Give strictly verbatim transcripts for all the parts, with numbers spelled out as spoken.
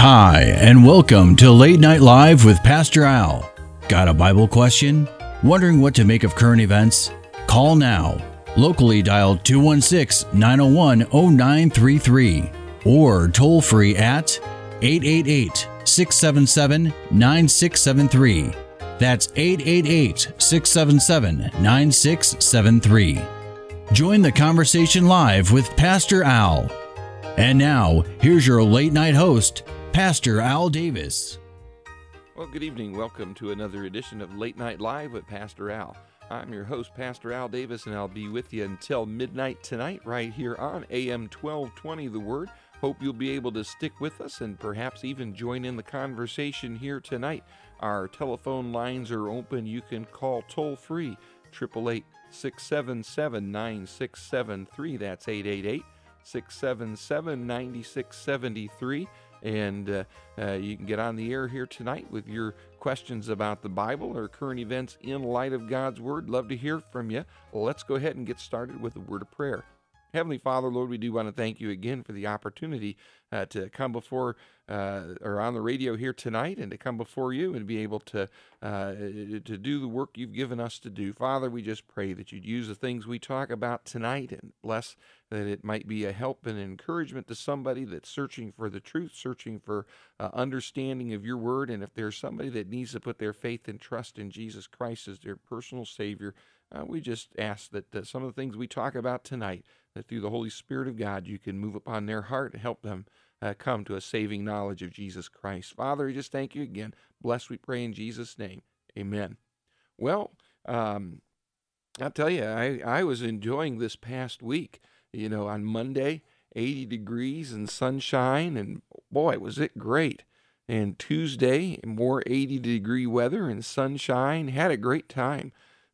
Hi, and welcome to Late Night Live with Pastor Al. Got a Bible question? Wondering what to make of current events? Call now. Locally dial two one six, nine oh one, oh nine three three or toll free at eight eight eight, six seven seven, nine six seven three. That's eight eight eight, six seven seven, nine six seven three. Join the conversation live with Pastor Al. And now, here's your late night host, Pastor Al Davis. Well, good evening. Welcome to another edition of Late Night Live with Pastor Al. I'm your host, Pastor Al Davis, and I'll be with you until midnight tonight right here on A M twelve twenty The Word. Hope you'll be able to stick with us and perhaps even join in the conversation here tonight. Our telephone lines are open. You can call toll-free, eight eight eight, six seven seven, nine six seven three. That's eight eight eight, six seven seven, nine six seven three. And uh, uh, you can get on the air here tonight with your questions about the Bible or current events in light of God's Word. Love to hear from you. Well, let's go ahead and get started with a word of prayer. Heavenly Father, Lord, we do want to thank you again for the opportunity uh, to come before uh, or on the radio here tonight and to come before you and be able to uh, to do the work you've given us to do. Father, we just pray that you'd use the things we talk about tonight and bless that it might be a help and encouragement to somebody that's searching for the truth, searching for uh, understanding of your word. And if there's somebody that needs to put their faith and trust in Jesus Christ as their personal Savior, uh, we just ask that uh, some of the things we talk about tonight, that through the Holy Spirit of God, you can move upon their heart and help them uh, come to a saving knowledge of Jesus Christ. Father, we just thank you again. Bless, we pray in Jesus' name. Amen. Well, um, I'll tell you, I, I was enjoying this past week. You know, on Monday, eighty degrees and sunshine, and boy, was it great. And Tuesday, more eighty degree weather and sunshine. Had a great time.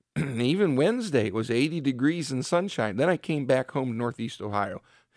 Even Wednesday, it was eighty degrees and sunshine. Then I came back home to Northeast Ohio.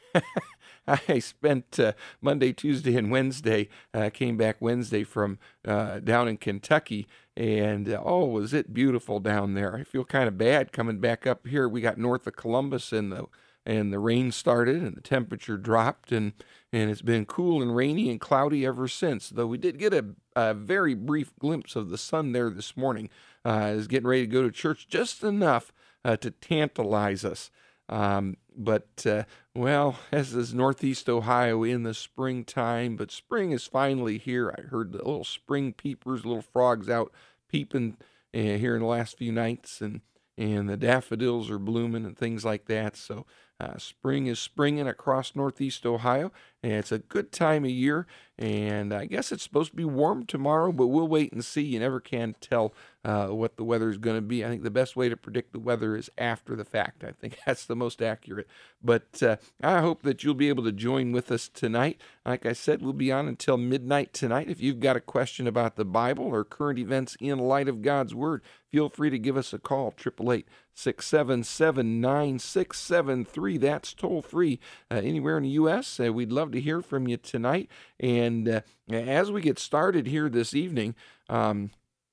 I spent uh, Monday, Tuesday, and Wednesday. I uh, came back Wednesday from uh, down in Kentucky, and uh, oh, was it beautiful down there. I feel kind of bad coming back up here. We got north of Columbus, and the and the rain started, and the temperature dropped, and, and it's been cool and rainy and cloudy ever since, though we did get a, a very brief glimpse of the sun there this morning. Uh, I was getting ready to go to church just enough uh, to tantalize us. Um, but, uh, well, this is Northeast Ohio in the springtime, but spring is finally here. I heard the little spring peepers, little frogs out peeping uh, here in the last few nights, and, and the daffodils are blooming and things like that, so Uh, spring is springing across Northeast Ohio, and it's a good time of year, and I guess it's supposed to be warm tomorrow, but we'll wait and see. You never can tell uh, what the weather is going to be. I think the best way to predict the weather is after the fact. I think that's the most accurate, but uh, I hope that you'll be able to join with us tonight. Like I said, we'll be on until midnight tonight. If you've got a question about the Bible or current events in light of God's Word, feel free to give us a call, eight eight eight, six seven seven, nine six seven three. That's toll free uh, anywhere in the U S Uh, we'd love to hear from you tonight. And uh, as we get started here this evening, um,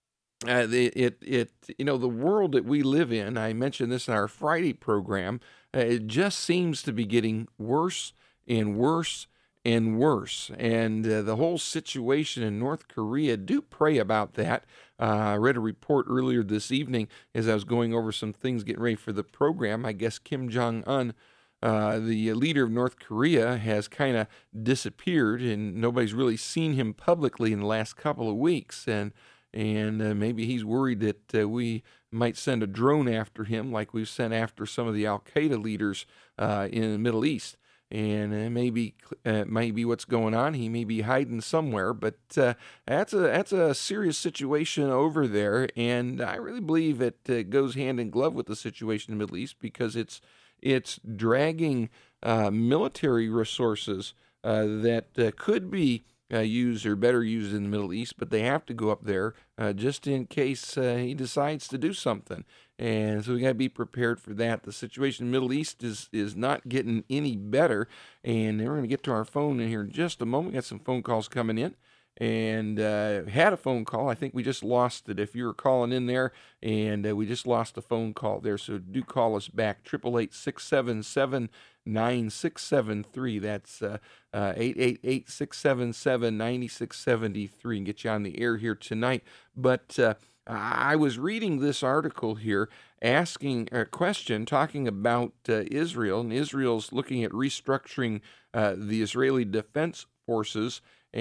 uh, it, it, it, you know, the world that we live in, I mentioned this in our Friday program, uh, it just seems to be getting worse and worse and worse. And uh, the whole situation in North Korea, do pray about that. Uh, I read a report earlier this evening as I was going over some things getting ready for the program. I guess Kim Jong-un, uh, the leader of North Korea, has kind of disappeared, and nobody's really seen him publicly in the last couple of weeks. And and uh, maybe he's worried that uh, we might send a drone after him like we've sent after some of the Al-Qaeda leaders uh, in the Middle East. And uh, maybe uh, maybe what's going on. He may be hiding somewhere, but uh, that's a that's a serious situation over there. And I really believe it uh, goes hand in glove with the situation in the Middle East, because it's it's dragging uh, military resources uh, that uh, could be uh, used or better used in the Middle East, but they have to go up there uh, just in case uh, he decides to do something. And so we got to be prepared for that. The situation in the Middle East is is not getting any better. And we're going to get to our phone in here in just a moment. We got some phone calls coming in. And uh, had a phone call. I think we just lost it. If you were calling in there, and uh, we just lost a phone call there. So do call us back, eight eight eight, six seven seven, nine six seven three. That's uh, uh, eight eight eight, six seven seven, nine six seven three, and get you on the air here tonight. But uh, I was reading this article here asking a question talking about uh, Israel, and Israel's looking at restructuring uh, the Israeli Defense Forces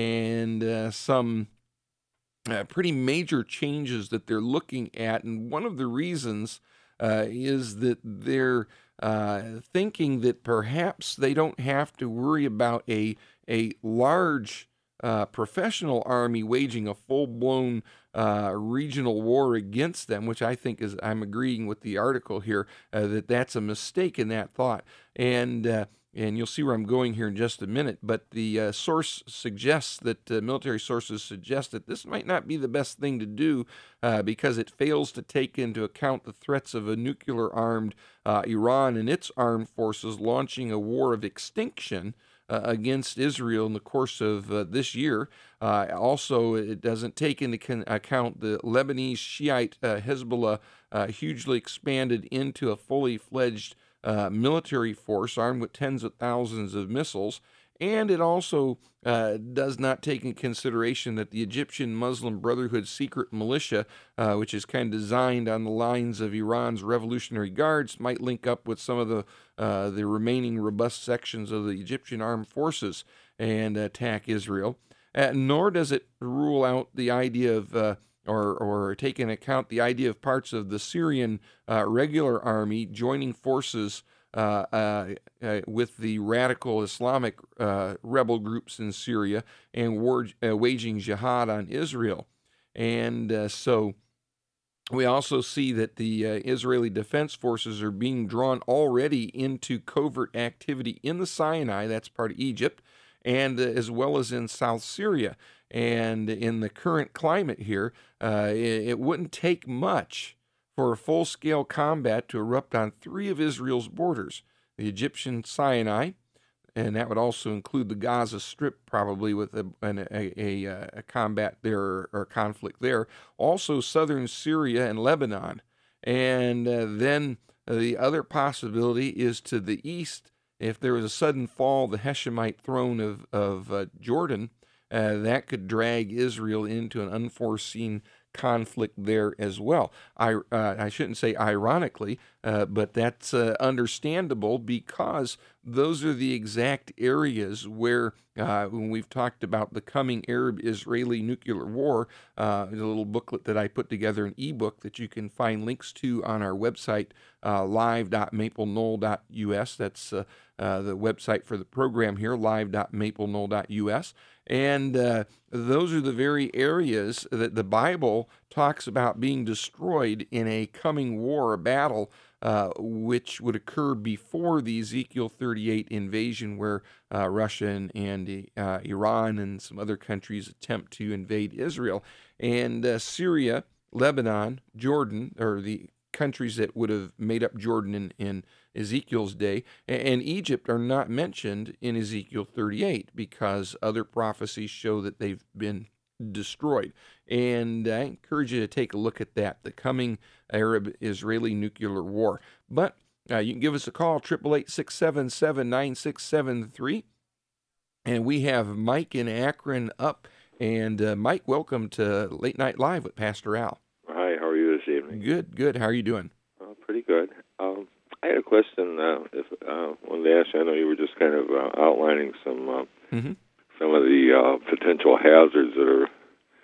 and uh, some uh, pretty major changes that they're looking at. And one of the reasons uh, is that they're uh, thinking that perhaps they don't have to worry about a, a large uh, professional army waging a full-blown uh, regional war against them, which I think is, I'm agreeing with the article here, uh, that that's a mistake in that thought. And uh, And you'll see where I'm going here in just a minute, but the uh, source suggests that uh, military sources suggest that this might not be the best thing to do uh, because it fails to take into account the threats of a nuclear-armed uh, Iran and its armed forces launching a war of extinction uh, against Israel in the course of uh, this year. Uh, also, it doesn't take into con- account the Lebanese Shiite uh, Hezbollah uh, hugely expanded into a fully fledged Uh, military force armed with tens of thousands of missiles, and it also uh, does not take into consideration that the Egyptian Muslim Brotherhood secret militia, uh, which is kind of designed on the lines of Iran's Revolutionary Guards, might link up with some of the uh, the remaining robust sections of the Egyptian armed forces and attack Israel. Uh, nor does it rule out the idea of uh, or or take into account the idea of parts of the Syrian uh, regular army joining forces uh, uh, uh, with the radical Islamic uh, rebel groups in Syria and war, uh, waging jihad on Israel. And uh, so we also see that the uh, Israeli Defense Forces are being drawn already into covert activity in the Sinai, that's part of Egypt, and uh, as well as in South Syria. And in the current climate here, uh, it, it wouldn't take much for a full-scale combat to erupt on three of Israel's borders, the Egyptian Sinai, and that would also include the Gaza Strip, probably with a, an, a, a, a combat there or, or conflict there, also southern Syria and Lebanon. And uh, then uh, the other possibility is to the east, if there was a sudden fall of the Hashemite throne of, of uh, Jordan, Uh, that could drag Israel into an unforeseen conflict there as well. I uh, I shouldn't say ironically, uh, but that's uh, understandable because those are the exact areas where, uh, when we've talked about the coming Arab-Israeli nuclear war, uh, a little booklet that I put together, an ebook that you can find links to on our website, uh, live dot maple knoll dot u s. That's uh, uh, the website for the program here, live dot maple knoll dot u s. And uh, those are the very areas that the Bible talks about being destroyed in a coming war, a battle, uh, which would occur before the Ezekiel thirty-eight invasion, where uh, Russia and, and uh, Iran and some other countries attempt to invade Israel. And uh, Syria, Lebanon, Jordan, or the countries that would have made up Jordan in, in Ezekiel's day, and Egypt are not mentioned in Ezekiel thirty-eight because other prophecies show that they've been destroyed. And I encourage you to take a look at that, the coming Arab-Israeli nuclear war. But uh, you can give us a call, eight eight eight, six seven seven, nine six seven three. And we have Mike in Akron up. And uh, Mike, welcome to Late Night Live with Pastor Al. Hi, how are you this evening? Good, good. How are you doing? Uh, pretty good. Um, I had a question. Uh, if uh, wanted to ask you. I know you were just kind of uh, outlining some uh, mm-hmm. some of the uh, potential hazards that are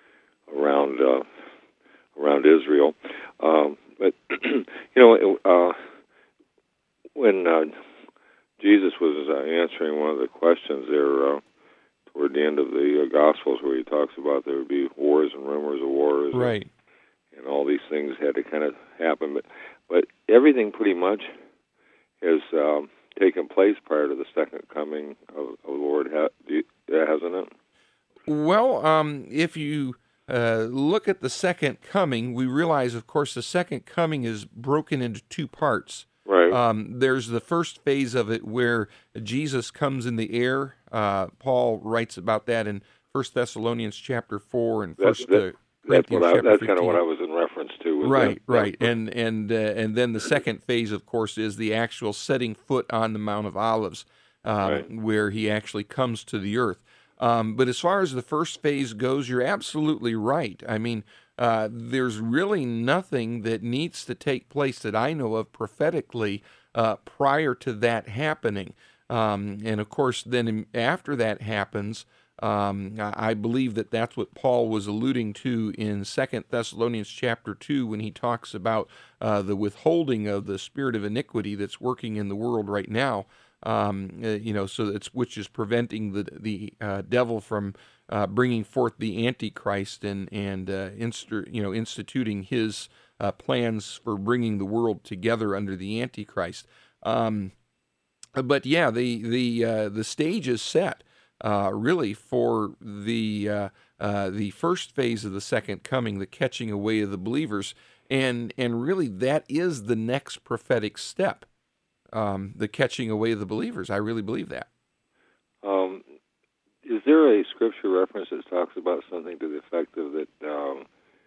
around uh, around Israel. Um, but you know, uh, when uh, Jesus was uh, answering one of the questions there uh, toward the end of the uh, Gospels, where he talks about there would be wars and rumors of wars, right? And, and all these things had to kind of happen, but but everything pretty much has um, taken place prior to the second coming of, of the Lord, hasn't it? Well, um, if you uh, look at the second coming, we realize, of course, the second coming is broken into two parts. Right. Um, there's the first phase of it where Jesus comes in the air. Uh, Paul writes about that in First Thessalonians chapter four and First that, uh, Corinthians that's chapter That's fifteen. kind of what I was in reference to with right, that. right, and and uh, and then the second phase, of course, is the actual setting foot on the Mount of Olives, um, Right. where he actually comes to the earth. Um, but as far as the first phase goes, you're absolutely right. I mean, uh, there's really nothing that needs to take place that I know of prophetically uh, prior to that happening. Um, and of course, then after that happens, um, I believe that that's what Paul was alluding to in Second Thessalonians chapter two when he talks about uh, the withholding of the spirit of iniquity that's working in the world right now. Um, uh, you know, so it's which is preventing the the uh, devil from uh, bringing forth the Antichrist and and uh, inst- you know instituting his uh, plans for bringing the world together under the Antichrist. Um, but yeah, the the uh, the stage is set uh, really for the uh, uh, the first phase of the second coming, the catching away of the believers, and and really that is the next prophetic step. Um, the catching away of the believers. I really believe that. Um, is there a scripture reference that talks about something to the effect of that um,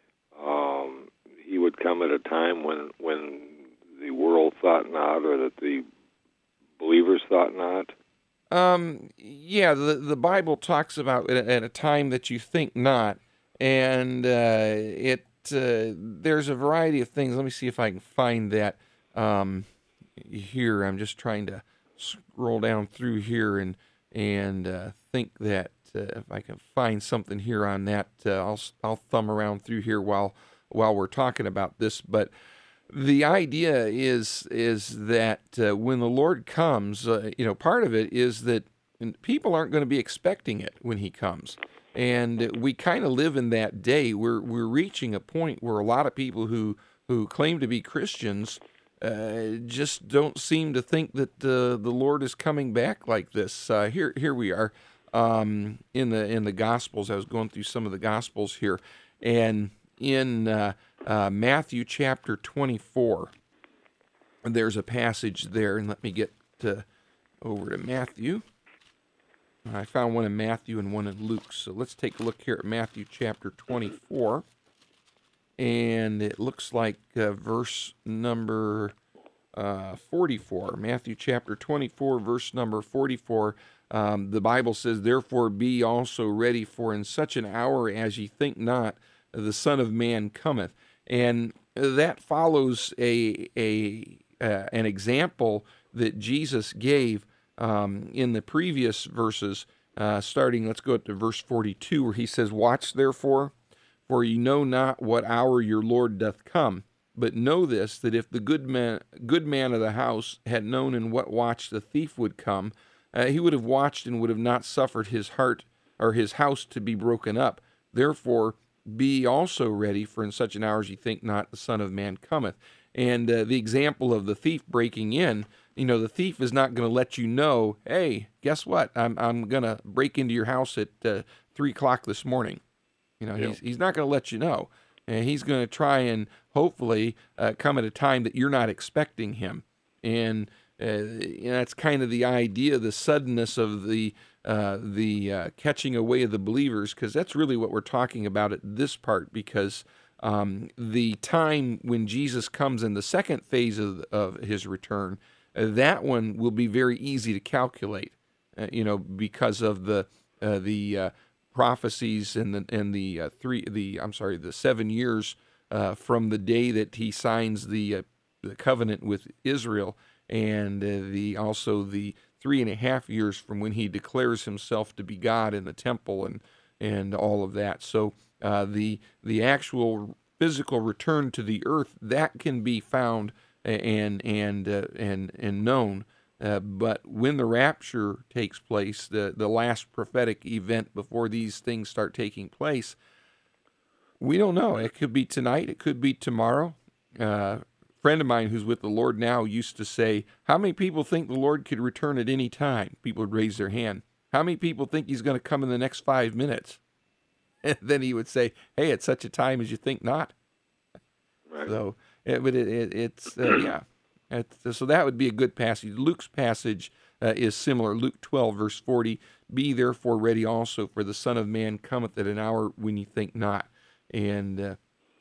um, he would come at a time when when the world thought not, or that the believers thought not? Um, yeah, the the Bible talks about it at a time that you think not, and uh, it uh, there's a variety of things. Let me see if I can find that. Um, here I'm just trying to scroll down through here and and uh, think that uh, if I can find something here on that, uh, I'll I'll thumb around through here while while we're talking about this. But the idea is is that uh, when the Lord comes, uh, you know, part of it is that people aren't going to be expecting it when He comes, and we kind of live in that day. We're we're reaching a point where a lot of people who who claim to be Christians Uh, just don't seem to think that uh, the Lord is coming back like this. Uh, here, here we are um, in the in the Gospels. I was going through some of the Gospels here, and in uh, uh, Matthew chapter twenty-four, there's a passage there, and let me get to, over to Matthew. I found one in Matthew and one in Luke, so let's take a look here at Matthew chapter twenty-four. And it looks like uh, verse number uh, forty-four, Matthew chapter twenty-four, verse number forty-four. Um, the Bible says, "Therefore be also ready, for in such an hour as ye think not, the Son of Man cometh." And that follows a a uh, an example that Jesus gave um, in the previous verses. Uh, starting, let's go up to verse forty-two, where he says, "Watch therefore, for ye know not what hour your Lord doth come. But know this, that if the good man, good man of the house had known in what watch the thief would come, uh, he would have watched and would have not suffered his heart or his house to be broken up. Therefore be also ready, for in such an hour as ye think not, the Son of Man cometh." And uh, the example of the thief breaking in, you know, the thief is not going to let you know, hey, guess what? I'm I'm going to break into your house at uh, three o'clock this morning. You know, Yeah. he's he's not going to let you know, and he's going to try and hopefully uh, come at a time that you're not expecting him. And uh, you know, that's kind of the idea, the suddenness of the uh, the uh, catching away of the believers, because that's really what we're talking about at this part. Because um, the time when Jesus comes in the second phase of of his return, uh, that one will be very easy to calculate. Uh, you know, because of the uh, the uh, prophecies and the and the uh, three the I'm sorry the seven years uh, from the day that he signs the uh, the covenant with Israel, and uh, the also the three and a half years from when he declares himself to be God in the temple and and all of that. So uh, the the actual physical return to the earth, that can be found and and uh, and and known. Uh, but when the rapture takes place, the, the last prophetic event before these things start taking place, we don't know. It could be tonight. It could be tomorrow. Uh, a friend of mine who's with the Lord now used to say, how many people think the Lord could return at any time? People would raise their hand. How many people think he's going to come in the next five minutes? And then he would say, hey, at such a time as you think not. Right. So, it, but it, it, it's, uh, yeah. It's, so that would be a good passage. Luke's passage uh, is similar. Luke twelve, verse forty, "Be therefore ready also, for the Son of Man cometh at an hour when ye think not." And uh,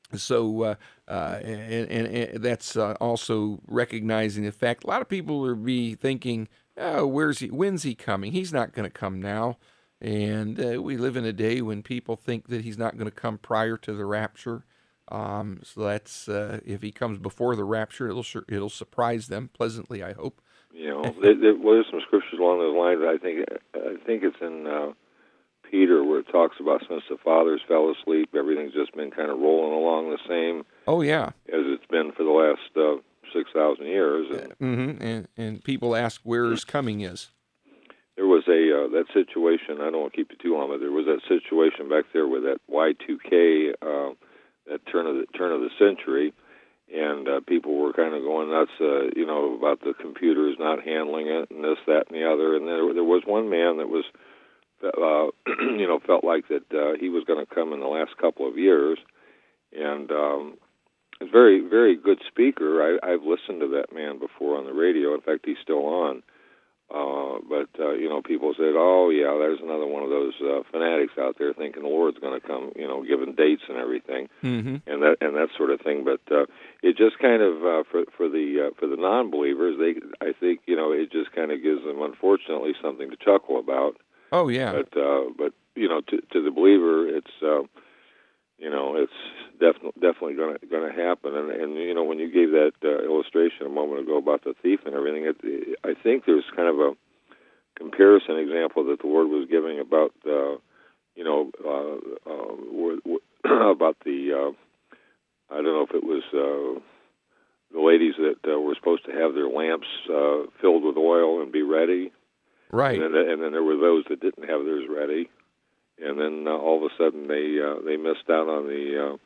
So, uh, uh, and, and, and that's uh, also recognizing the fact a lot of people are be thinking, oh, where's he? When's he coming? He's not going to come now. And uh, we live in a day when people think that he's not going to come prior to the rapture. Um, so that's uh, if he comes before the rapture, it'll sure, it'll surprise them pleasantly, I hope. You know, there, there, well, there's some scriptures along those lines. I think I think it's in uh, Peter where it talks about since the fathers fell asleep, everything's just been kind of rolling along the same. Oh yeah, as it's been for the last uh, six thousand years. And, mm-hmm. and and people ask where his coming is. There was a uh, that situation. I don't want to keep you too long, but there was that situation back there with that Y two K, uh, that turn of the turn of the century, and uh, people were kind of going nuts, uh, you know, about the computers not handling it and this, that, and the other. And there, there was one man that was, uh, you know, felt like that uh, he was going to come in the last couple of years, and um, he's a very, very good speaker. I, I've listened to that man before on the radio. In fact, he's still on. Uh, but, uh, you know, people said, oh, yeah, there's another one of those uh, fanatics out there thinking the Lord's going to come, you know, giving dates and everything, mm-hmm. and that and that sort of thing. But uh, it just kind of, uh, for for the uh, for the non-believers, they, I think, you know, it just kind of gives them, unfortunately, something to chuckle about. Oh, yeah. But, uh, but you know, to, to the believer, it's, uh, you know, it's definitely definitely going to going to happen. And, and you know, when you gave that uh, illustration a moment ago about the thief and everything, it, I think there's kind of a comparison example that the Lord was giving about, uh, you know, uh, uh, about the, uh, I don't know if it was uh, the ladies that uh, were supposed to have their lamps uh, filled with oil and be ready. Right. And then, and then there were those that didn't have theirs ready. And then uh, all of a sudden they uh, they missed out on the.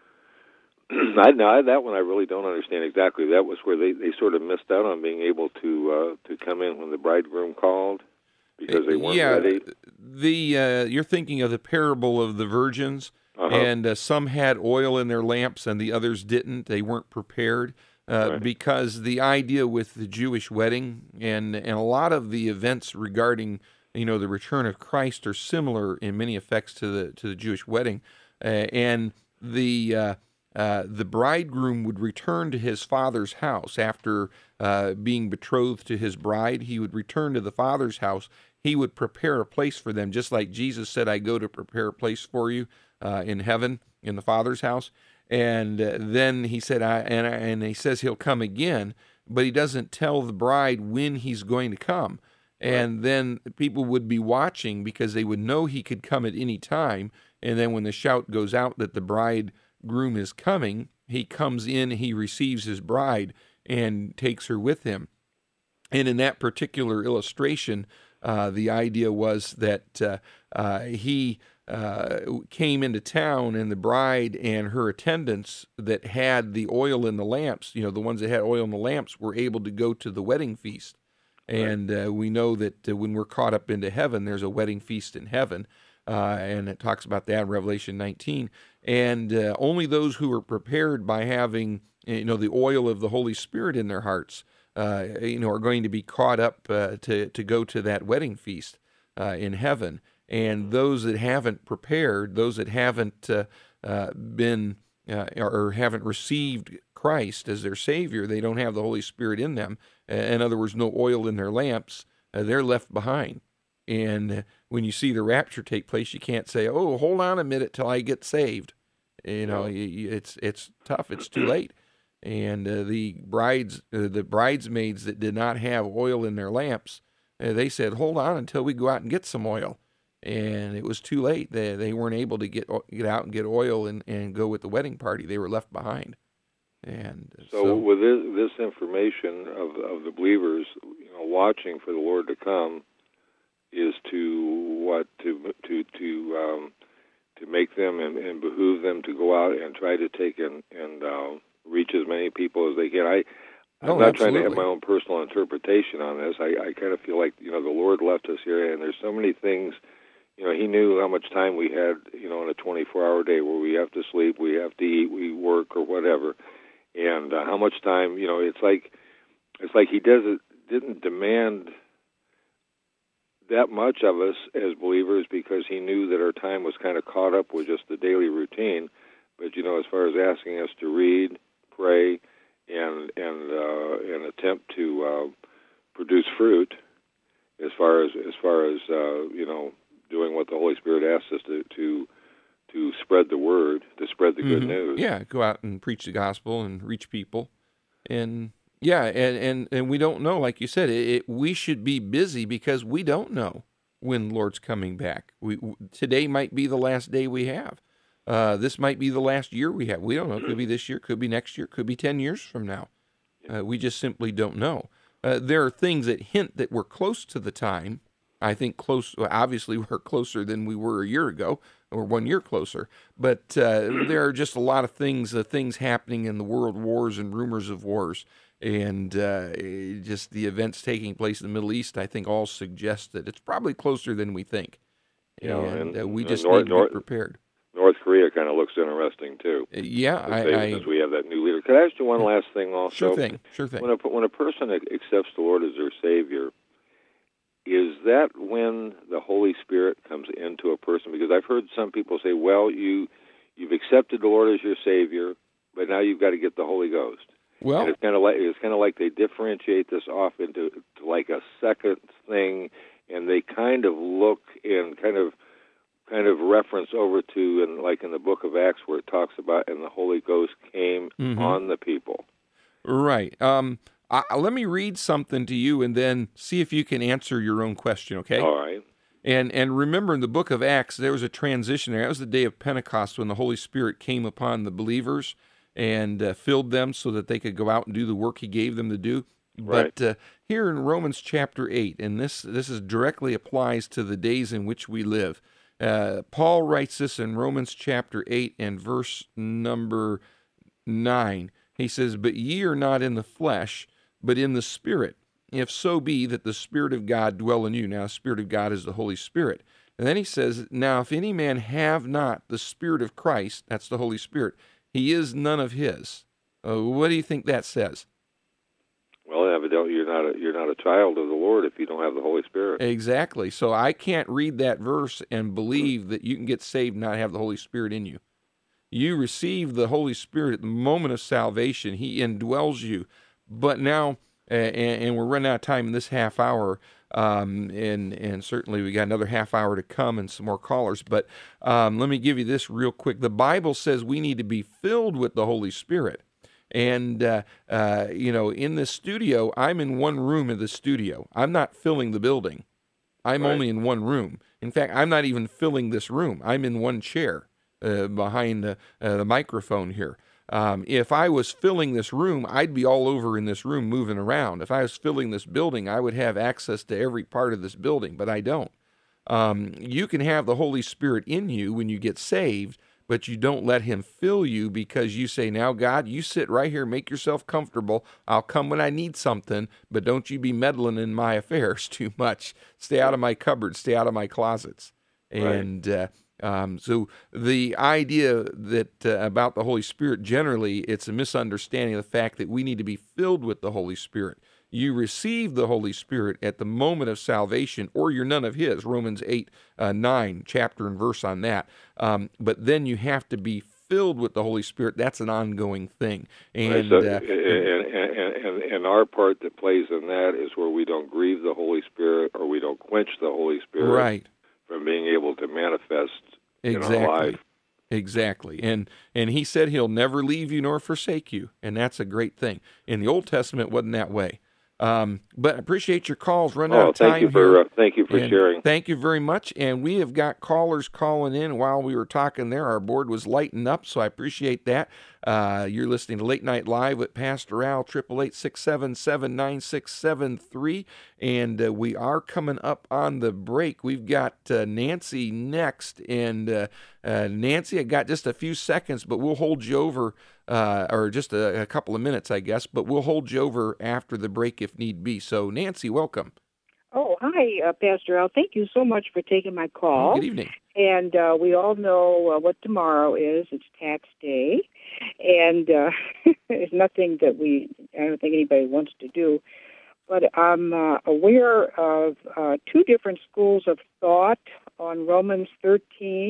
Uh, I know that one I really don't understand exactly. That was where they, they sort of missed out on being able to uh, to come in when the bridegroom called because they weren't yeah, ready. The uh, you're thinking of the parable of the virgins, uh-huh. and uh, some had oil in their lamps and the others didn't. They weren't prepared. Uh, right. Because the idea with the Jewish wedding and and a lot of the events regarding, you know, the return of Christ are similar in many effects to the to the Jewish wedding, uh, and the uh, uh, the bridegroom would return to his father's house after uh, being betrothed to his bride. He would return to the father's house. He would prepare a place for them, just like Jesus said, "I go to prepare a place for you uh, in heaven, in the Father's house." And uh, then he said, I, and, and he says he'll come again, but he doesn't tell the bride when he's going to come. And right. then people would be watching because they would know he could come at any time. And then when the shout goes out that the bridegroom is coming, he comes in, he receives his bride and takes her with him. And in that particular illustration, uh, the idea was that uh, uh, he... Uh, came into town, and the bride and her attendants that had the oil in the lamps, you know, the ones that had oil in the lamps, were able to go to the wedding feast. And uh, we know that uh, when we're caught up into heaven, there's a wedding feast in heaven, uh, and it talks about that in Revelation nineteen. And uh, only those who are prepared by having, you know, the oil of the Holy Spirit in their hearts, uh, you know, are going to be caught up uh, to to go to that wedding feast uh, in heaven. And those that haven't prepared, those that haven't uh, uh, been uh, or haven't received Christ as their Savior, they don't have the Holy Spirit in them. In other words, no oil in their lamps, uh, they're left behind. And when you see the rapture take place, you can't say, "Oh, hold on a minute till I get saved." You know, it's it's tough. It's too late. And uh, the brides, uh, the bridesmaids that did not have oil in their lamps, uh, they said, "Hold on until we go out and get some oil." And it was too late. They they weren't able to get get out and get oil and, and go with the wedding party. They were left behind. And so, so with this, this information of of the believers, you know, watching for the Lord to come, is to what to to to um, to make them and, and behoove them to go out and try to take and and uh, reach as many people as they can. I. I'm oh, not absolutely. trying to have my own personal interpretation on this. I, I kind of feel like, you know, the Lord left us here, and there's so many things. You know, he knew how much time we had, you know, in a twenty-four hour day where we have to sleep, we have to eat, we work or whatever, and uh, how much time, you know, it's like it's like he doesn't didn't demand that much of us as believers because he knew that our time was kind of caught up with just the daily routine. But, you know, as far as asking us to read, pray, and and uh, and attempt to uh, produce fruit, as far as as far as uh, you know, doing what the Holy Spirit asks us to to to spread the word, to spread the mm-hmm. good news. Yeah, go out and preach the gospel and reach people, and yeah, and and, and we don't know, like you said, it, it, we should be busy because we don't know when the Lord's coming back. We today might be the last day we have. Uh, this might be the last year we have. We don't know. It could be this year, could be next year, could be ten years from now. Uh, we just simply don't know. Uh, there are things that hint that we're close to the time. I think close, well, obviously we're closer than we were a year ago, or one year closer. But uh, there are just a lot of things, uh, things happening in the world, wars and rumors of wars. And uh, just the events taking place in the Middle East, I think all suggest that it's probably closer than we think. Yeah, and, and uh, we and just North, need to North, be prepared. North Korea kind of looks interesting, too. Uh, yeah, I, I... Since we have that new leader. Could I ask you one last thing also? Sure thing, sure thing. When a, when a person accepts the Lord as their Savior, is that when the Holy Spirit comes into a person? Because I've heard some people say, well, you, you've accepted the Lord as your Savior, but now you've got to get the Holy Ghost. Well, and it's kind of like it's kind of like they differentiate this off into to like a second thing, and they kind of look and kind of kind of reference over to, and like in the book of Acts where it talks about, and the Holy Ghost came mm-hmm. on the people. Right. Um, I, let me read something to you, and then see if you can answer your own question. Okay. All right. And and remember, in the book of Acts, there was a transition there. That was the day of Pentecost when the Holy Spirit came upon the believers and uh, filled them so that they could go out and do the work He gave them to do. Right. But uh, here in Romans chapter eight, and this this is directly applies to the days in which we live. Uh, Paul writes this in Romans chapter eight and verse number nine. He says, "But ye are not in the flesh, but in the Spirit, if so be that the Spirit of God dwell in you." Now, the Spirit of God is the Holy Spirit. And then he says, "Now, if any man have not the Spirit of Christ," that's the Holy Spirit, "he is none of his." Uh, what do you think that says? Well, evidently you're not a, you're not a child of the Lord if you don't have the Holy Spirit. Exactly. So I can't read that verse and believe that you can get saved and not have the Holy Spirit in you. You receive the Holy Spirit at the moment of salvation. He indwells you. But now, uh, and, and we're running out of time in this half hour, um, and and certainly we got another half hour to come and some more callers. But um, let me give you this real quick. The Bible says we need to be filled with the Holy Spirit. And, uh, uh, you know, in the studio, I'm in one room in the studio. I'm not filling the building. I'm right. only in one room. In fact, I'm not even filling this room. I'm in one chair uh, behind uh, uh, the microphone here. Um, if I was filling this room, I'd be all over in this room moving around. If I was filling this building, I would have access to every part of this building, but I don't. Um, you can have the Holy Spirit in you when you get saved, but you don't let Him fill you because you say, "Now, God, you sit right here, make yourself comfortable. I'll come when I need something, but don't you be meddling in my affairs too much. Stay out of my cupboards, stay out of my closets." Right. And uh, um, so the idea that uh, about the Holy Spirit, generally, it's a misunderstanding of the fact that we need to be filled with the Holy Spirit. You receive the Holy Spirit at the moment of salvation, or you're none of His. Romans eight, uh, nine, chapter and verse on that. Um, but then you have to be filled with the Holy Spirit. That's an ongoing thing. And, so, uh, and, and, and, and our part that plays in that is where we don't grieve the Holy Spirit, or we don't quench the Holy Spirit right. from being able to manifest exactly. in our life. Exactly. And and He said He'll never leave you nor forsake you, and that's a great thing. In the Old Testament, it wasn't that way. Um, but I appreciate your calls. Run oh, out of time thank you here. for uh, thank you for and sharing. Thank you very much. And we have got callers calling in while we were talking there. Our board was lighting up, so I appreciate that. Uh, you're listening to Late Night Live with Pastor Al, triple eight six seven seven nine six seven three, and uh, we are coming up on the break. We've got uh, Nancy next, and uh, uh, Nancy, I got just a few seconds, but we'll hold you over. Uh, or just a, a couple of minutes, I guess, but we'll hold you over after the break if need be. So, Nancy, welcome. Oh, hi, uh, Pastor Al. Thank you so much for taking my call. Oh, good evening. And uh, we all know uh, what tomorrow is. It's tax day. And uh, it's nothing that we, I don't think anybody wants to do. But I'm uh, aware of uh, two different schools of thought on Romans thirteen.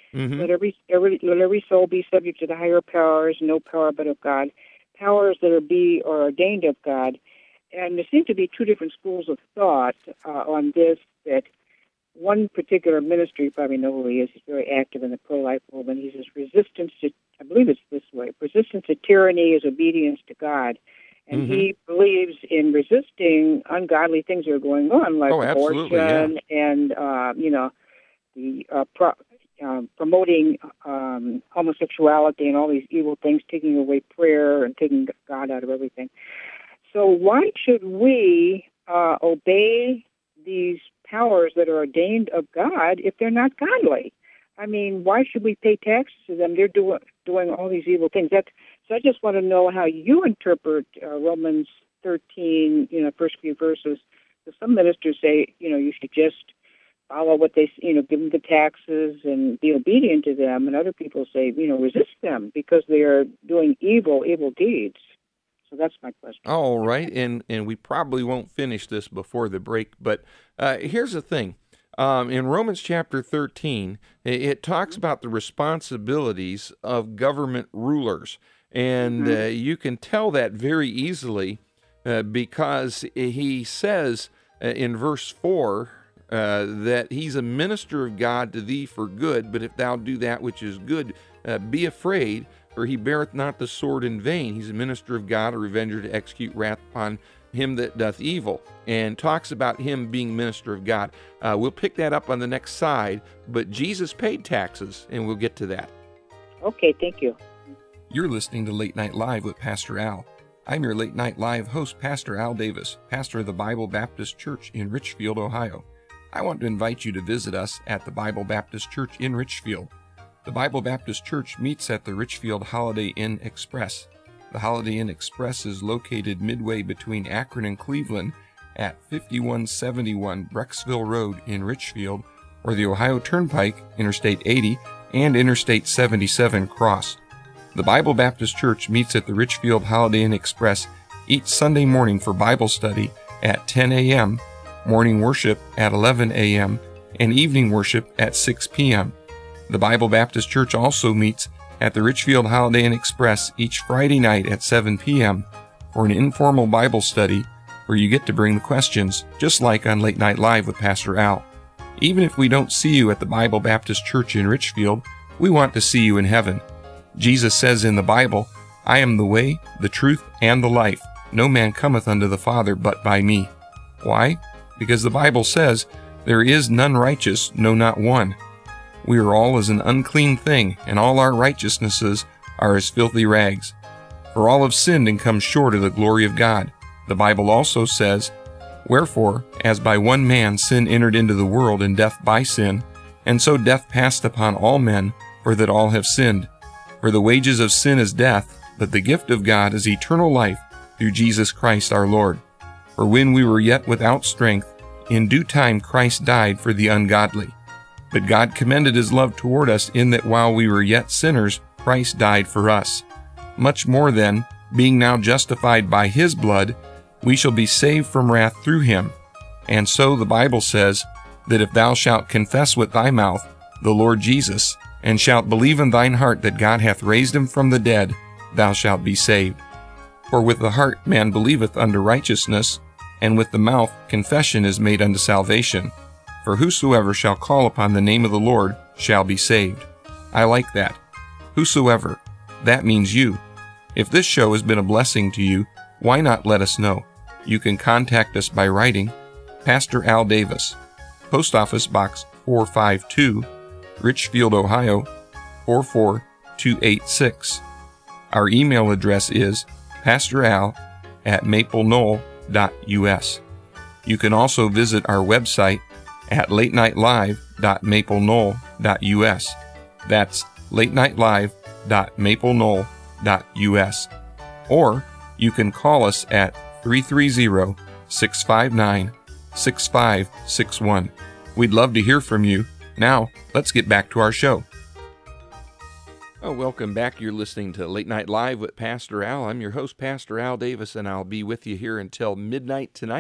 Mm-hmm. Let every, every let every soul be subject to the higher powers, no power but of God, powers that are be or ordained of God. And there seem to be two different schools of thought uh, on this, that one particular ministry, you probably know who he is, he's very active in the pro-life movement. He says resistance to, I believe it's this way, resistance to tyranny is obedience to God. And mm-hmm. he believes in resisting ungodly things that are going on, like oh, abortion yeah. and, uh, you know, the uh, pro- uh, promoting um, homosexuality and all these evil things, taking away prayer and taking God out of everything. So why should we uh, obey these powers that are ordained of God if they're not godly? I mean, why should we pay taxes to them? They're doing doing all these evil things. That, so I just want to know how you interpret uh, Romans thirteen, you know, first few verses. So some ministers say, you know, you should just follow what they, you know, give them the taxes and be obedient to them. And other people say, you know, resist them because they are doing evil, evil deeds. So that's my question. All right, and and we probably won't finish this before the break, but uh, here's the thing. Um, in Romans chapter thirteen, it, it talks about the responsibilities of government rulers, and Mm-hmm. uh, you can tell that very easily uh, because he says uh, in verse four uh, that he's a minister of God to thee for good, but if thou do that which is good, uh, be afraid, for he beareth not the sword in vain. He's a minister of God, a revenger to execute wrath upon him that doth evil, and talks about him being minister of God. Uh, we'll pick that up on the next side, but Jesus paid taxes, and we'll get to that. Okay, thank you. You're listening to Late Night Live with Pastor Al. I'm your Late Night Live host, Pastor Al Davis, pastor of the Bible Baptist Church in Richfield, Ohio. I want to invite you to visit us at the Bible Baptist Church in Richfield. The Bible Baptist Church meets at the Richfield Holiday Inn Express. The Holiday Inn Express is located midway between Akron and Cleveland at fifty-one seventy-one Brecksville Road in Richfield, or the Ohio Turnpike, Interstate eighty, and Interstate seventy-seven Cross. The Bible Baptist Church meets at the Richfield Holiday Inn Express each Sunday morning for Bible study at ten a.m., morning worship at eleven a.m., and evening worship at six p.m. The Bible Baptist Church also meets at the Richfield Holiday Inn Express each Friday night at seven p.m. for an informal Bible study where you get to bring the questions, just like on Late Night Live with Pastor Al. Even if we don't see you at the Bible Baptist Church in Richfield, we want to see you in heaven. Jesus says in the Bible, I am the way, the truth, and the life. No man cometh unto the Father but by me. Why? Because the Bible says, there is none righteous, no not one. We are all as an unclean thing, and all our righteousnesses are as filthy rags. For all have sinned and come short of the glory of God. The Bible also says, Wherefore, as by one man sin entered into the world, and death by sin, and so death passed upon all men, for that all have sinned. For the wages of sin is death, but the gift of God is eternal life through Jesus Christ our Lord. For when we were yet without strength, in due time Christ died for the ungodly. But God commended his love toward us in that while we were yet sinners, Christ died for us. Much more then, being now justified by his blood, we shall be saved from wrath through him. And so the Bible says, that if thou shalt confess with thy mouth the Lord Jesus, and shalt believe in thine heart that God hath raised him from the dead, thou shalt be saved. For with the heart man believeth unto righteousness, and with the mouth confession is made unto salvation. For whosoever shall call upon the name of the Lord shall be saved. I like that. Whosoever. That means you. If this show has been a blessing to you, why not let us know? You can contact us by writing Pastor Al Davis, Post Office Box four five two, Richfield, Ohio four four two eight six. Our email address is pastoral at maple knoll dot u s. You can also visit our website at late night live dot maple knoll dot u s. That's late night live dot maple knoll dot u s. Or you can call us at three three zero, six five nine, six five six one. We'd love to hear from you. Now, let's get back to our show. Oh, welcome back. You're listening to Late Night Live with Pastor Al. I'm your host, Pastor Al Davis, and I'll be with you here until midnight tonight,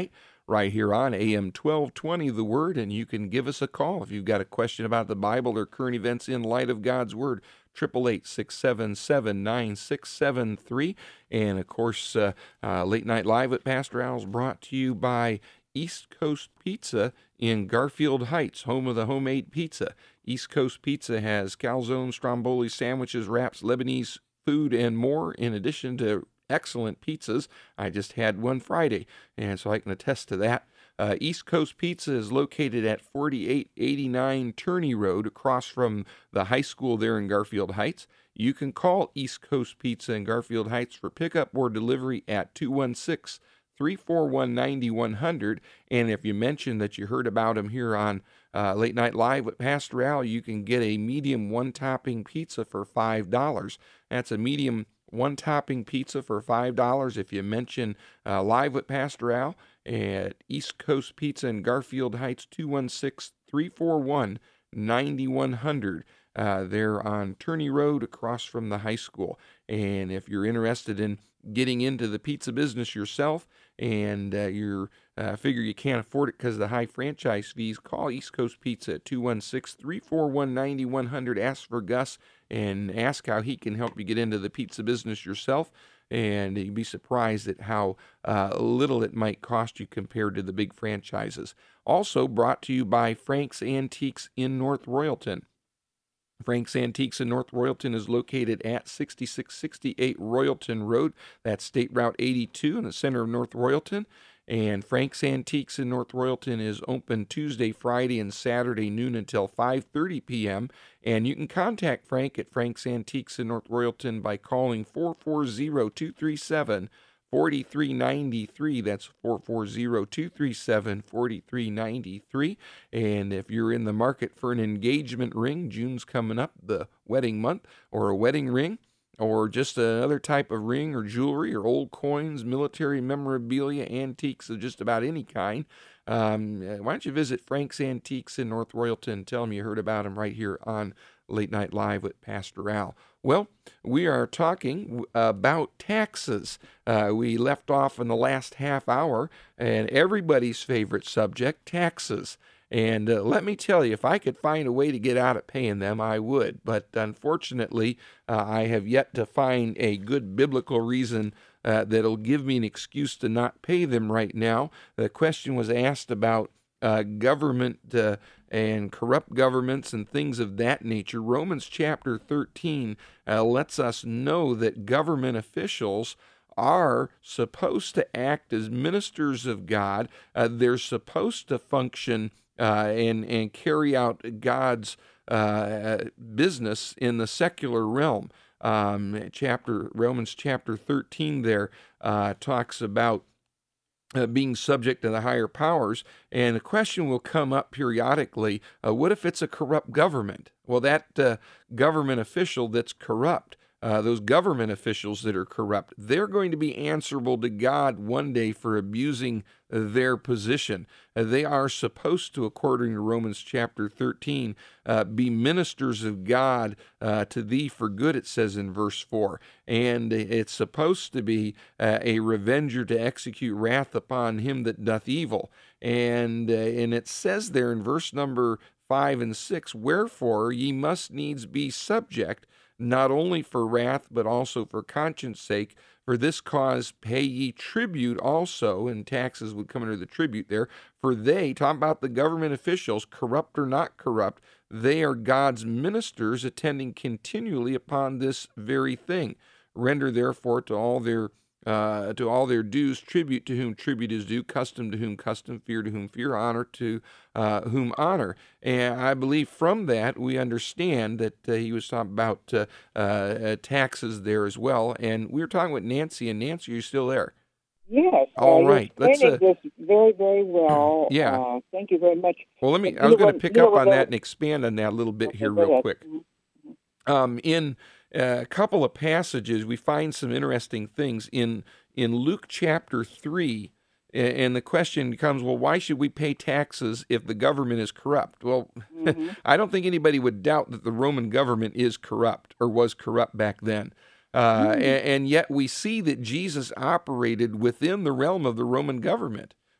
right here on A M twelve twenty, The Word, and you can give us a call if you've got a question about the Bible or current events in light of God's Word. eight eight eight, six seven seven, nine six seven three. And, of course, uh, uh, Late Night Live with Pastor Al is brought to you by East Coast Pizza in Garfield Heights, home of the homemade pizza. East Coast Pizza has calzones, stromboli, sandwiches, wraps, Lebanese food, and more, in addition to excellent pizzas. I just had one Friday, and so I can attest to that. Uh, East Coast Pizza is located at forty-eight eighty-nine Turney Road, across from the high school there in Garfield Heights. You can call East Coast Pizza in Garfield Heights for pickup or delivery at two one six, three four one, nine one zero zero. And if you mention that you heard about them here on uh, Late Night Live with Pastor Al, you can get a medium one-topping pizza for five dollars. That's a medium one-topping pizza for five dollars if you mention uh, Live with Pastor Al at East Coast Pizza in Garfield Heights, two one six, three four one, nine one zero zero. Uh, they're on Turney Road across from the high school. And if you're interested in getting into the pizza business yourself and uh, you're uh, figure you can't afford it because of the high franchise fees, call East Coast Pizza at two one six, three four one, nine one zero zero. Ask for Gus and ask how he can help you get into the pizza business yourself. And you'd be surprised at how uh, little it might cost you compared to the big franchises. Also brought to you by Frank's Antiques in North Royalton. Frank's Antiques in North Royalton is located at sixty-six sixty-eight Royalton Road. That's State Route eighty-two in the center of North Royalton. And Frank's Antiques in North Royalton is open Tuesday, Friday, and Saturday noon until five thirty p.m. And you can contact Frank at Frank's Antiques in North Royalton by calling four four zero, two three seven, four three nine three. That's four four zero, two three seven, four three nine three. And if you're in the market for an engagement ring, June's coming up, the wedding month, or a wedding ring, or just another type of ring or jewelry or old coins, military memorabilia, antiques of just about any kind, um, why don't you visit Frank's Antiques in North Royalton? Tell them you heard about them right here on Late Night Live with Pastor Al. Well, we are talking about taxes. Uh, we left off in the last half hour, and everybody's favorite subject, taxes. And uh, let me tell you, if I could find a way to get out of paying them, I would. But unfortunately, uh, I have yet to find a good biblical reason uh, that'll give me an excuse to not pay them right now. The question was asked about uh, government uh, and corrupt governments and things of that nature. Romans chapter thirteen uh, lets us know that government officials are supposed to act as ministers of God. Uh, they're supposed to function Uh, and and carry out God's uh, business in the secular realm. Um, chapter Romans chapter thirteen there uh, talks about uh, being subject to the higher powers, and the question will come up periodically: uh, what if it's a corrupt government? Well, that uh, government official that's corrupt. Uh, those government officials that are corrupt, they're going to be answerable to God one day for abusing their position. Uh, they are supposed to, according to Romans chapter thirteen, uh, be ministers of God uh, to thee for good, it says in verse four. And it's supposed to be uh, a revenger to execute wrath upon him that doth evil. And, uh, and it says there in verse number five and six, wherefore ye must needs be subject, not only for wrath, but also for conscience sake. For this cause pay ye tribute also, and taxes would come under the tribute there. For they, talking about the government officials, corrupt or not corrupt, they are God's ministers, attending continually upon this very thing. Render therefore to all their uh, to all their dues tribute to whom tribute is due, custom to whom custom, fear to whom fear, honor to uh, whom honor. And I believe from that we understand that uh, he was talking about uh, uh, taxes there as well. And we were talking with Nancy, and Nancy, you're still there. Yes. All uh, right. Let's. Uh, this very, very well. Yeah. Uh, thank you very much. Well, let me. But I was going were, to pick you up were on very, that and expand on that a little bit okay, here, go real ahead. quick. Mm-hmm. Um, in uh, a couple of passages, we find some interesting things in in Luke chapter three. And the question becomes, well, why should we pay taxes if the government is corrupt? Well, mm-hmm. I don't think anybody would doubt that the Roman government is corrupt or was corrupt back then. Uh, mm-hmm. and, and yet we see that Jesus operated within the realm of the Roman government.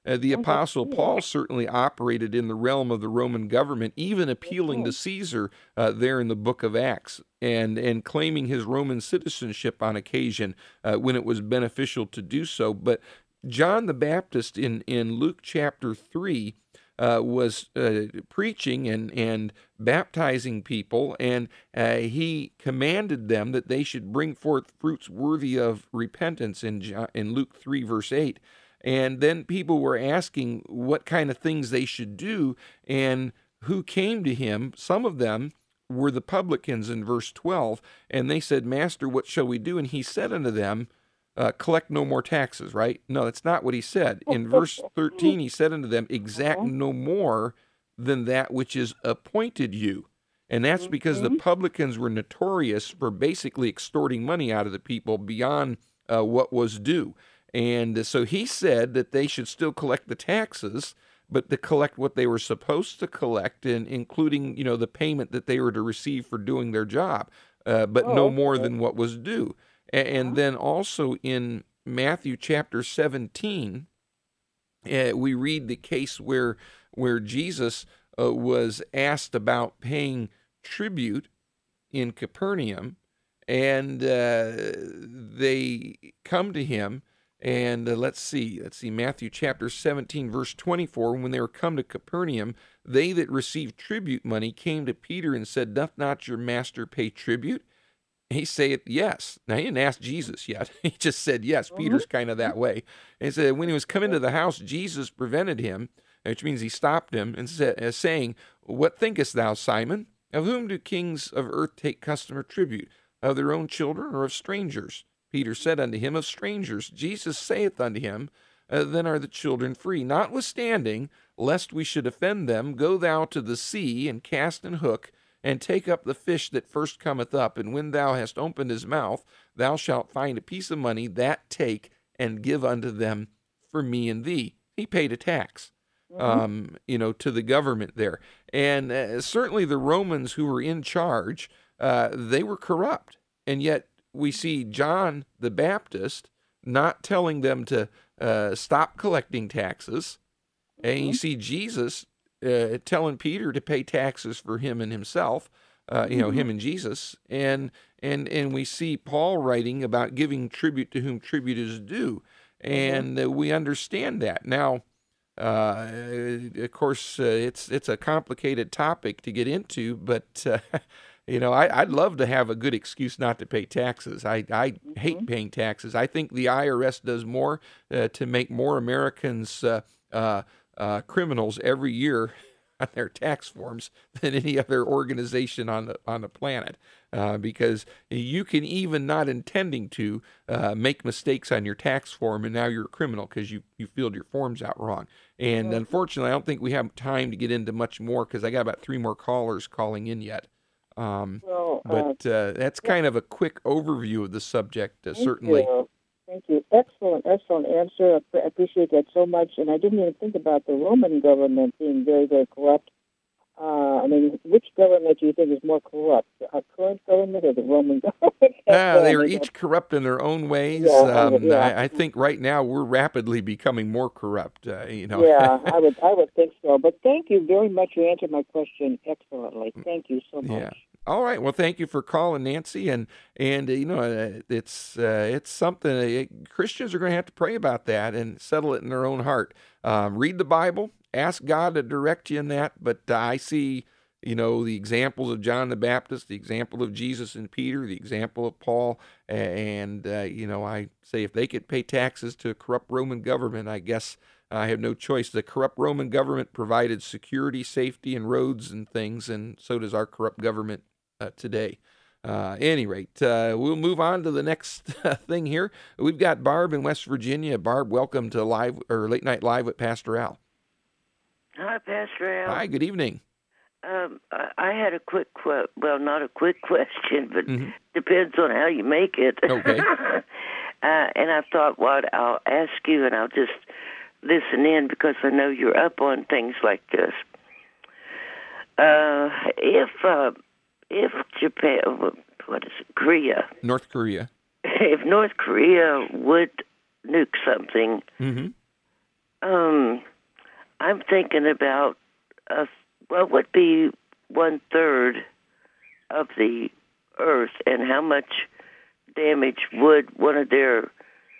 Uh, the Oh, Apostle cool. Paul certainly operated in the realm of the Roman government, even appealing to Caesar uh, there in the book of Acts, and, and claiming his Roman citizenship on occasion uh, when it was beneficial to do so. But John the Baptist in, in Luke chapter three uh, was uh, preaching and, and baptizing people, and uh, he commanded them that they should bring forth fruits worthy of repentance in, John, in Luke three, verse eight. And then people were asking what kind of things they should do, and who came to him. Some of them were the publicans in verse twelve, and they said, Master, what shall we do? And he said unto them, uh, collect no more taxes, right? No, that's not what he said. In verse thirteen, he said unto them, exact no more than that which is appointed you. And that's because the publicans were notorious for basically extorting money out of the people beyond uh, what was due. And so he said that they should still collect the taxes, but to collect what they were supposed to collect, and including, you know, the payment that they were to receive for doing their job, uh, but Oh, no okay. more than what was due. And, and then also in Matthew chapter seventeen, uh, we read the case where where Jesus uh, was asked about paying tribute in Capernaum, and uh, they come to him. And uh, let's see, let's see, Matthew chapter seventeen, verse twenty-four, when they were come to Capernaum, they that received tribute money came to Peter and said, doth not your master pay tribute? He saith, yes. Now, he didn't ask Jesus yet. He just said, yes. Mm-hmm. Peter's kind of that way. And he said, when he was come into the house, Jesus prevented him, which means he stopped him, and said, uh, saying, what thinkest thou, Simon? Of whom do kings of earth take custom or tribute? Of their own children or of strangers? Peter said unto him, of strangers. Jesus saith unto him, uh, then are the children free. Notwithstanding, lest we should offend them, go thou to the sea, and cast an hook, and take up the fish that first cometh up, and when thou hast opened his mouth, thou shalt find a piece of money, that take, and give unto them for me and thee. He paid a tax, mm-hmm. um, you know, to the government there. And uh, certainly the Romans who were in charge, uh, they were corrupt, and yet we see John the Baptist not telling them to uh, stop collecting taxes. Mm-hmm. And you see Jesus uh, telling Peter to pay taxes for him and himself, uh, you know, mm-hmm. him and Jesus. And, and, and we see Paul writing about giving tribute to whom tribute is due. And mm-hmm. uh, we understand that. Now, uh, of course, uh, it's, it's a complicated topic to get into, but uh, You know, I, I'd love to have a good excuse not to pay taxes. I, I mm-hmm. hate paying taxes. I think the I R S does more uh, to make more Americans uh, uh, uh, criminals every year on their tax forms than any other organization on the on the planet. Uh, because you can, even not intending to, uh, make mistakes on your tax form, and now you're a criminal because you, you filled your forms out wrong. And mm-hmm. unfortunately, I don't think we have time to get into much more because I got about three more callers calling in yet. Um, well, but uh, that's kind of a quick overview of the subject, uh, thank certainly. You. Thank you. Excellent, excellent answer. I appreciate that so much. And I didn't even think about the Roman government being very, very corrupt. Uh, I mean, which government do you think is more corrupt, our current government or the Roman government? Uh, they are each corrupt in their own ways. Yeah, um, yeah. I, I think right now we're rapidly becoming more corrupt. Uh, you know. Yeah, I would, I would think so. But thank you very much. You answered my question excellently. Thank you so much. Yeah. All right. Well, thank you for calling, Nancy. And and uh, you know, uh, it's uh, it's something uh, Christians are going to have to pray about that and settle it in their own heart. Um, read the Bible. Ask God to direct you in that, but uh, I see, you know, the examples of John the Baptist, the example of Jesus and Peter, the example of Paul, and, uh, you know, I say if they could pay taxes to a corrupt Roman government, I guess I have no choice. The corrupt Roman government provided security, safety, and roads and things, and so does our corrupt government uh, today. Uh, at any rate, uh, we'll move on to the next thing here. We've got Barb in West Virginia. Barb, welcome to live or Late Night Live with Pastor Al. Hi, Pastor Al. Hi, good evening. Um, I, I had a quick, que- well, not a quick question, but mm-hmm. depends on how you make it. Okay. uh, and I thought, what, I'll ask you, and I'll just listen in because I know you're up on things like this. Uh, if uh, if Japan, what is it, Korea? North Korea. If North Korea would nuke something, mm-hmm. Um, I'm thinking about, uh, what would be one third of the Earth, and how much damage would one of their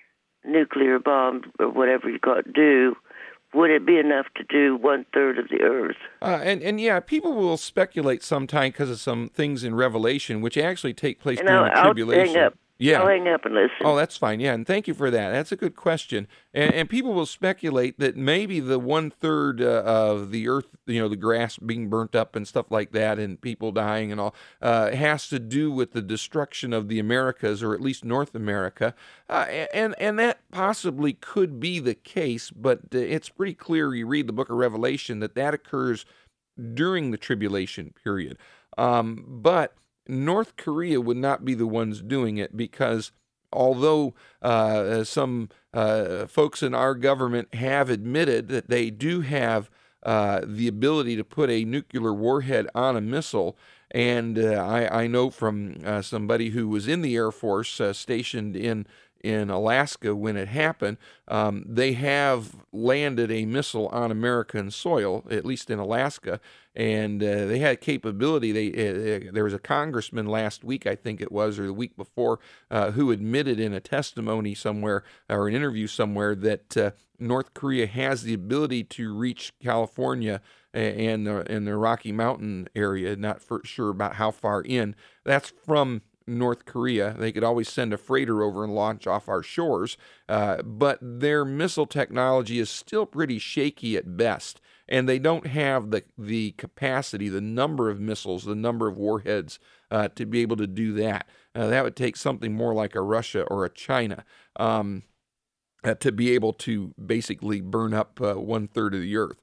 nuclear bombs, or whatever you call it, do? Would it be enough to do one third of the Earth? Uh, and, and yeah, people will speculate sometime because of some things in Revelation, which actually take place And during I'll, the tribulation. I'll hang up. Yeah. I'll hang up and listen. Oh, that's fine. Yeah, and thank you for that. That's a good question. And, and people will speculate that maybe the one third uh, of the earth, you know, the grass being burnt up and stuff like that, and people dying and all, uh, has to do with the destruction of the Americas, or at least North America. Uh, and and that possibly could be the case, but uh, it's pretty clear. You read the Book of Revelation that that occurs during the tribulation period. Um, but North Korea would not be the ones doing it, because although uh, some uh, folks in our government have admitted that they do have uh, the ability to put a nuclear warhead on a missile, and uh, I, I know from uh, somebody who was in the Air Force uh, stationed in in Alaska when it happened, um, they have landed a missile on American soil, at least in Alaska, and uh, they had capability. They uh, there was a congressman last week, I think it was, or the week before, uh, who admitted in a testimony somewhere or an interview somewhere that uh, North Korea has the ability to reach California and uh, in the Rocky Mountain area. Not for sure about how far in. That's from North Korea. They could always send a freighter over and launch off our shores, uh, but their missile technology is still pretty shaky at best, and they don't have the the capacity, the number of missiles, the number of warheads uh, to be able to do that. Uh, that would take something more like a Russia or a China um, uh, to be able to basically burn up uh, one third of the earth.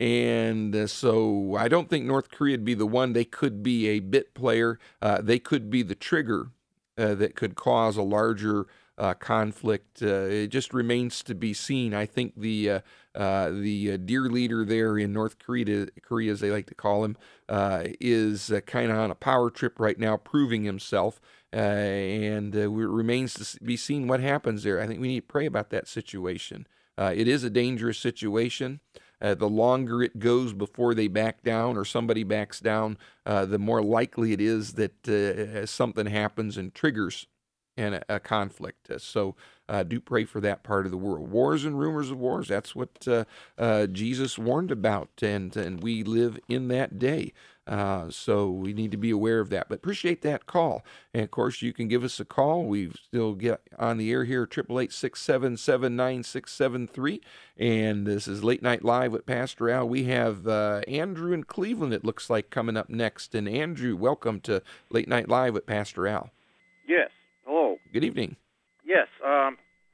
And uh, so I don't think North Korea would be the one. They could be a bit player. Uh, they could be the trigger uh, that could cause a larger uh, conflict. Uh, it just remains to be seen. I think the uh, uh, the uh, dear leader there in North Korea, Korea as they like to call him, uh, is uh, kind of on a power trip right now, proving himself. Uh, and uh, it remains to be seen what happens there. I think we need to pray about that situation. Uh, it is a dangerous situation. Uh, the longer it goes before they back down or somebody backs down, uh, the more likely it is that uh, something happens and triggers an, a, a conflict. Uh, so uh, do pray for that part of the world. Wars and rumors of wars, that's what uh, uh, Jesus warned about, and, and we live in that day. Uh, so we need to be aware of that. But appreciate that call. And, of course, you can give us a call. We still get on the air here, eight eight eight, six seven seven, nine six seven three. And this is Late Night Live with Pastor Al. We have uh, Andrew in Cleveland, it looks like, coming up next. And, Andrew, welcome to Late Night Live with Pastor Al. Yes. Hello. Good evening. Yes. Um,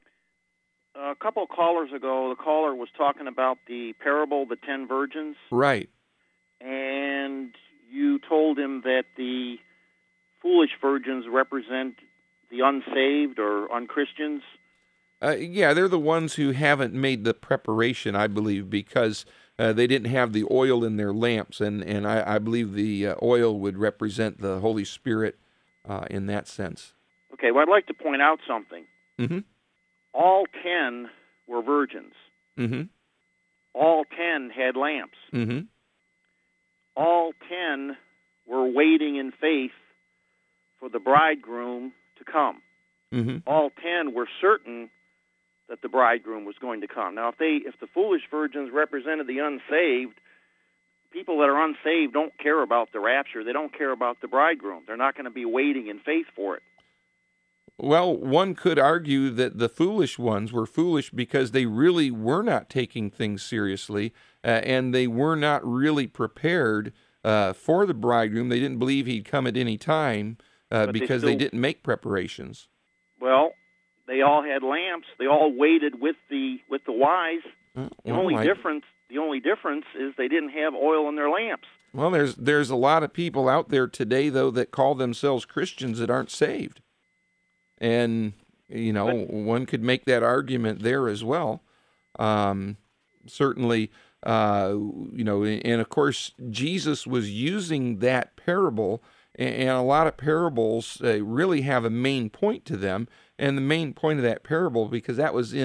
a couple of callers ago, the caller was talking about the parable, the ten virgins. Right. And you told him that the foolish virgins represent the unsaved or unchristians. Uh, yeah, they're the ones who haven't made the preparation, I believe, because uh, they didn't have the oil in their lamps, and, and I, I believe the uh, oil would represent the Holy Spirit uh, in that sense. Okay, well, I'd like to point out something. Mm-hmm. All ten were virgins. Mm-hmm. All ten had lamps. Mm-hmm. All ten were waiting in faith for the bridegroom to come. Mm-hmm. All ten were certain that the bridegroom was going to come. Now, if they, if the foolish virgins represented the unsaved, people that are unsaved don't care about the rapture. They don't care about the bridegroom. They're not going to be waiting in faith for it. Well, one could argue that the foolish ones were foolish because they really were not taking things seriously, uh, and they were not really prepared uh, for the bridegroom. They didn't believe he'd come at any time uh, because they, still, they didn't make preparations. Well, they all had lamps. They all waited with the with the wise. Uh, the well, only I, difference, the only difference is they didn't have oil in their lamps. Well, there's there's a lot of people out there today, though, that call themselves Christians that aren't saved. And, you know, one could make that argument there as well. Um, certainly, uh, you know, and of course, Jesus was using that parable, and a lot of parables uh, really have a main point to them. And the main point of that parable, because that was in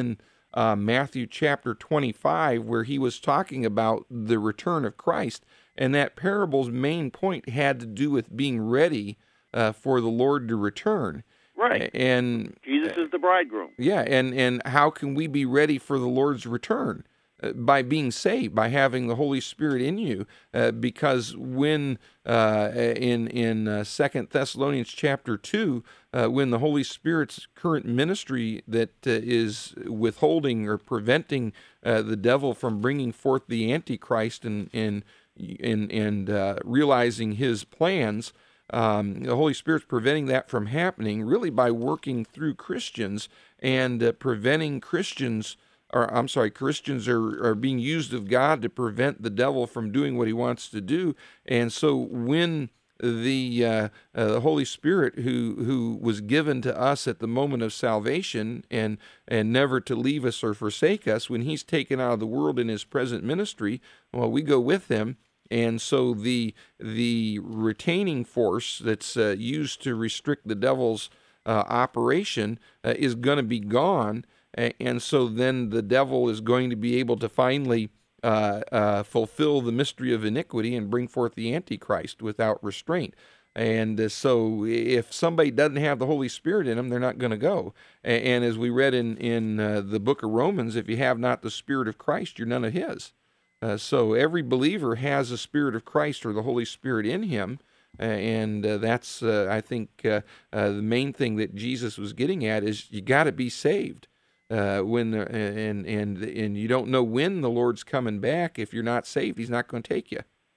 uh, Matthew chapter twenty-five, where he was talking about the return of Christ. And that parable's main point had to do with being ready uh, for the Lord to return. Right. And Jesus is the bridegroom. Yeah, and, and how can we be ready for the Lord's return? Uh, by being saved, by having the Holy Spirit in you, uh, because when uh, in in uh, Second Thessalonians chapter two, uh, when the Holy Spirit's current ministry that uh, is withholding or preventing uh, the devil from bringing forth the Antichrist and and and, and uh, realizing his plans, um, the Holy Spirit's preventing that from happening, really by working through Christians and uh, preventing Christians. Or, I'm sorry, Christians are, are being used of God to prevent the devil from doing what he wants to do. And so when the uh, uh, the Holy Spirit, who who was given to us at the moment of salvation and and never to leave us or forsake us, when he's taken out of the world in his present ministry, well, we go with him. And so the the retaining force that's uh, used to restrict the devil's uh, operation uh, is going to be gone. And so then the devil is going to be able to finally uh, uh, fulfill the mystery of iniquity and bring forth the Antichrist without restraint. And uh, so if somebody doesn't have the Holy Spirit in them, they're not going to go. And, and as we read in, in uh, the book of Romans, if you have not the Spirit of Christ, you're none of his. Uh, so every believer has the Spirit of Christ or the Holy Spirit in him. Uh, and uh, that's, uh, I think, uh, uh, the main thing that Jesus was getting at is you got to be saved. Uh, when the, and and and you don't know when the Lord's coming back. If you're not saved, he's not going to take you.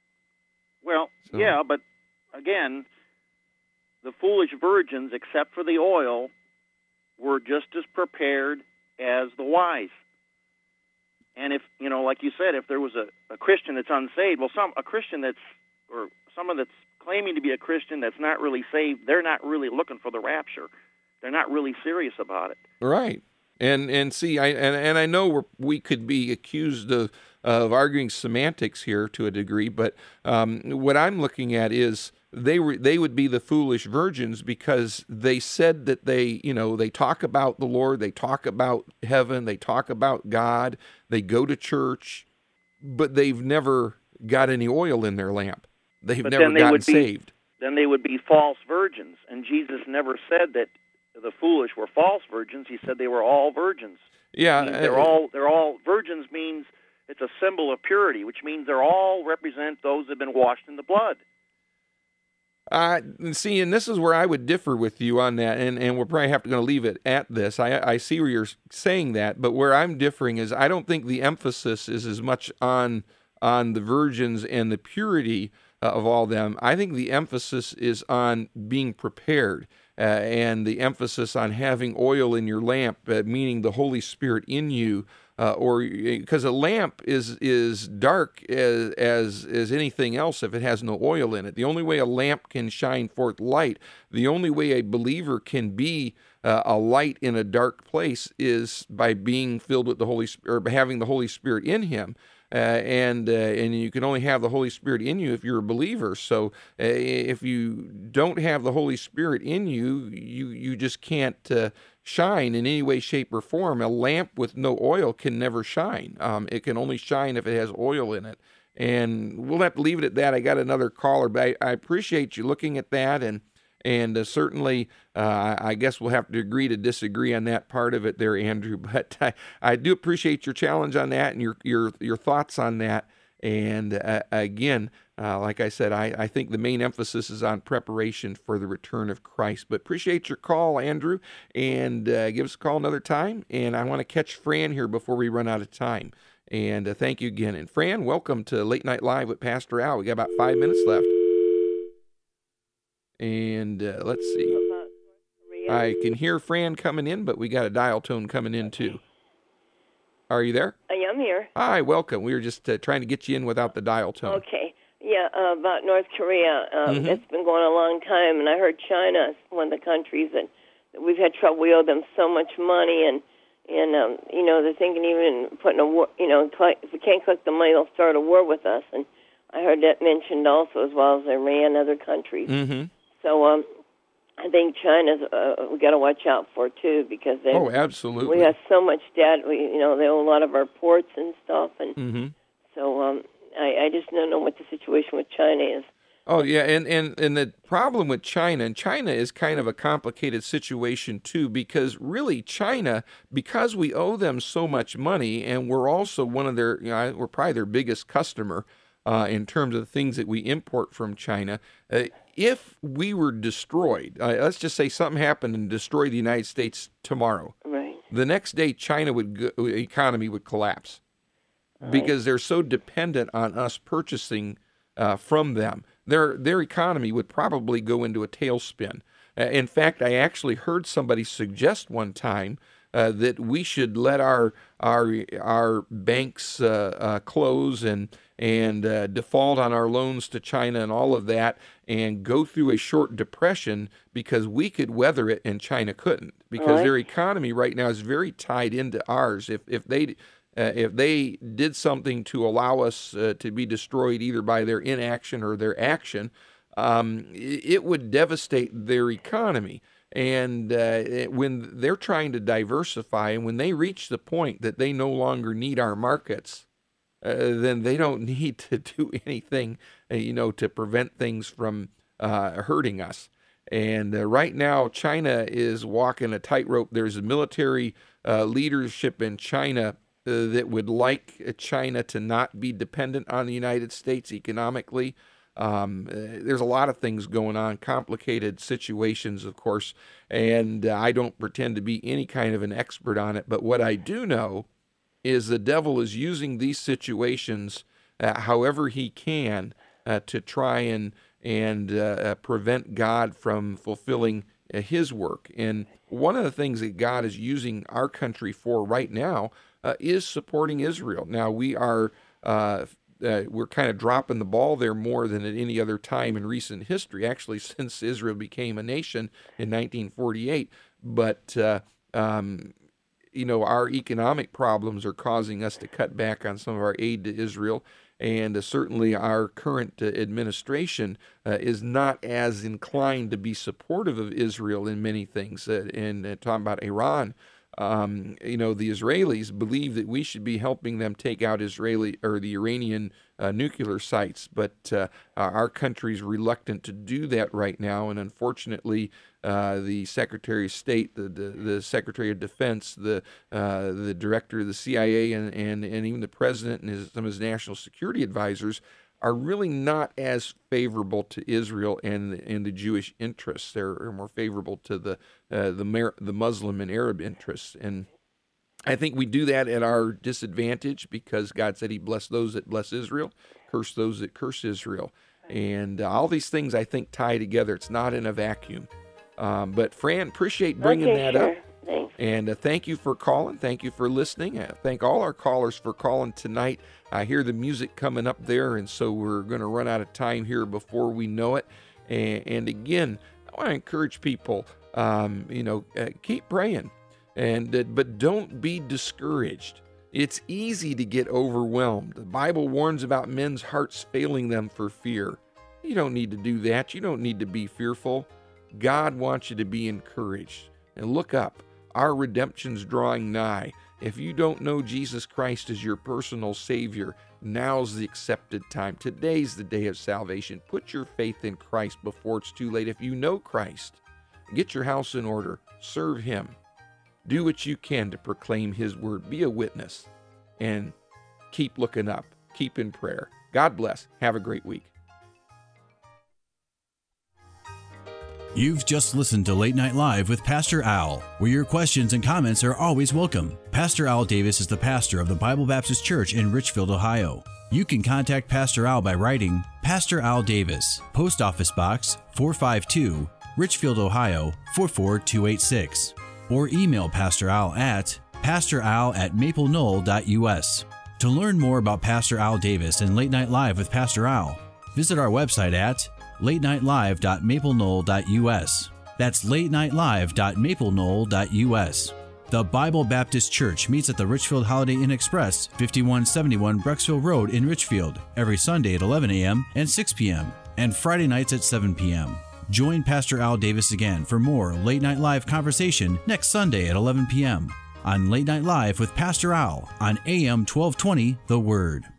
Well, so. yeah, but again, the foolish virgins, except for the oil, were just as prepared as the wise. And if, you know, like you said, if there was a, a Christian that's unsaved, well, some a Christian that's, or someone that's claiming to be a Christian that's not really saved, they're not really looking for the rapture. They're not really serious about it. Right. And and see, I and, and I know we're, we could be accused of, of arguing semantics here to a degree, but um, what I'm looking at is they were they would be the foolish virgins because they said that they, you know, they talk about the Lord, they talk about heaven, they talk about God, they go to church, but they've never got any oil in their lamp. They've but never they gotten would be, saved. Then they would be false virgins, and Jesus never said that the foolish were false virgins. He said they were all virgins. Yeah, they're uh, all they're all virgins means it's a symbol of purity, which means they're all represent those that have been washed in the blood. Uh, see, and this is where I would differ with you on that, and, and we're probably have to going to leave it at this. I I see where you're saying that, but where I'm differing is I don't think the emphasis is as much on on the virgins and the purity uh, of all them. I think the emphasis is on being prepared. Uh, and the emphasis on having oil in your lamp, uh, meaning the Holy Spirit in you, uh, or because a lamp is is dark as, as as anything else if it has no oil in it. The only way a lamp can shine forth light, the only way a believer can be uh, a light in a dark place is by being filled with the Holy Spirit, or having the Holy Spirit in him. Uh, and uh, and you can only have the Holy Spirit in you if you're a believer. So uh, if you don't have the Holy Spirit in you, you you just can't uh, shine in any way, shape, or form. A lamp with no oil can never shine. Um, it can only shine if it has oil in it. And we'll have to leave it at that. I got another caller, but I, I appreciate you looking at that, and and uh, certainly uh, I guess we'll have to agree to disagree on that part of it there, Andrew. But I, I do appreciate your challenge on that and your your your thoughts on that. And uh, again, uh, like I said, I, I think the main emphasis is on preparation for the return of Christ. But appreciate your call, Andrew, and uh, give us a call another time. And I want to catch Fran here before we run out of time. And uh, thank you again. And Fran, welcome to Late Night Live with Pastor Al. We got about five minutes left. And uh, let's see. I can hear Fran coming in, but we got a dial tone coming in too. Are you there? I am here. Hi, welcome. We were just uh, trying to get you in without the dial tone. Okay. Yeah, uh, about North Korea. Um, mm-hmm. It's been going a long time, and I heard China is one of the countries that, that we've had trouble. We owe them so much money, and and um, you know they're thinking even putting a war. You know, if we can't collect the money, they'll start a war with us. And I heard that mentioned also, as well as Iran and other countries. Mm-hmm. So um, I I think China's uh, we got to watch out for too, because they oh, absolutely, we have so much debt. We you know they own a lot of our ports and stuff, and mm-hmm. so um, I, I just don't know what the situation with China is. Oh yeah, and, and and the problem with China, and China is kind of a complicated situation too, because really China, because we owe them so much money, and we're also one of their, you know, we're probably their biggest customer uh, in terms of the things that we import from China. Uh, if we were destroyed, uh, let's just say something happened and destroyed the United States tomorrow, right? The next day China would go, economy would collapse, right, because they're so dependent on us purchasing uh, from them. Their their economy would probably go into a tailspin. Uh, in fact, I actually heard somebody suggest one time uh, that we should let our our our banks uh, uh, close and and uh, default on our loans to China and all of that, and go through a short depression, because we could weather it and China couldn't, because right, their economy right now is very tied into ours. If if they Uh, if they did something to allow us uh, to be destroyed either by their inaction or their action, um, it, it would devastate their economy. And uh, it, when they're trying to diversify, and when they reach the point that they no longer need our markets, uh, then they don't need to do anything, uh, you know, to prevent things from uh, hurting us. And uh, right now, China is walking a tightrope. There's a military uh, leadership in China Uh, that would like China to not be dependent on the United States economically. Um, uh, there's a lot of things going on, complicated situations, of course, and uh, I don't pretend to be any kind of an expert on it, but what I do know is the devil is using these situations uh, however he can uh, to try and, and uh, uh, prevent God from fulfilling uh, his work. And one of the things that God is using our country for right now Uh, is supporting Israel. Now, we are uh, uh, we're kind of dropping the ball there more than at any other time in recent history, actually, since Israel became a nation in nineteen forty-eight. But, uh, um, you know, our economic problems are causing us to cut back on some of our aid to Israel. And uh, certainly our current uh, administration uh, is not as inclined to be supportive of Israel in many things. Uh, and uh, talking about Iran, Um, you know, the Israelis believe that we should be helping them take out Israeli or the Iranian uh, nuclear sites, but uh, our country's reluctant to do that right now. And unfortunately, uh, the Secretary of State, the the, the Secretary of Defense, the uh, the Director of the C I A, and and, and even the President and his, some of his national security advisors are really not as favorable to Israel and and the Jewish interests. They're more favorable to the uh, the Mer- the Muslim and Arab interests, and I think we do that at our disadvantage, because God said He blessed those that bless Israel, curse those that curse Israel, and uh, all these things I think tie together. It's not in a vacuum. Um, but Fran, appreciate bringing okay, that sure. up. Thanks. And uh, thank you for calling. Thank you for listening. Uh, thank all our callers for calling tonight. I hear the music coming up there, and so we're going to run out of time here before we know it. And, and again, I want to encourage people, um, you know, uh, keep praying, and uh, but don't be discouraged. It's easy to get overwhelmed. The Bible warns about men's hearts failing them for fear. You don't need to do that. You don't need to be fearful. God wants you to be encouraged. And look up. Our redemption's drawing nigh. If you don't know Jesus Christ as your personal Savior, now's the accepted time. Today's the day of salvation. Put your faith in Christ before it's too late. If you know Christ, get your house in order. Serve Him. Do what you can to proclaim His word. Be a witness. And keep looking up. Keep in prayer. God bless. Have a great week. You've just listened to Late Night Live with Pastor Al, where your questions and comments are always welcome. Pastor Al Davis is the pastor of the Bible Baptist Church in Richfield, Ohio. You can contact Pastor Al by writing Pastor Al Davis, Post Office Box four five two, Richfield, Ohio four four two eight six, or email Pastor Al at pastoral at maple knoll dot u s. To learn more about Pastor Al Davis and Late Night Live with Pastor Al, visit our website at late night live dot maple knoll dot u s. That's late night live dot maple knoll dot u s. The Bible Baptist Church meets at the Richfield Holiday Inn Express, fifty-one seventy-one Brecksville Road in Richfield, every Sunday at eleven a.m. and six p.m., and Friday nights at seven p.m. Join Pastor Al Davis again for more Late Night Live conversation next Sunday at eleven p.m. on Late Night Live with Pastor Al on A M twelve twenty The Word.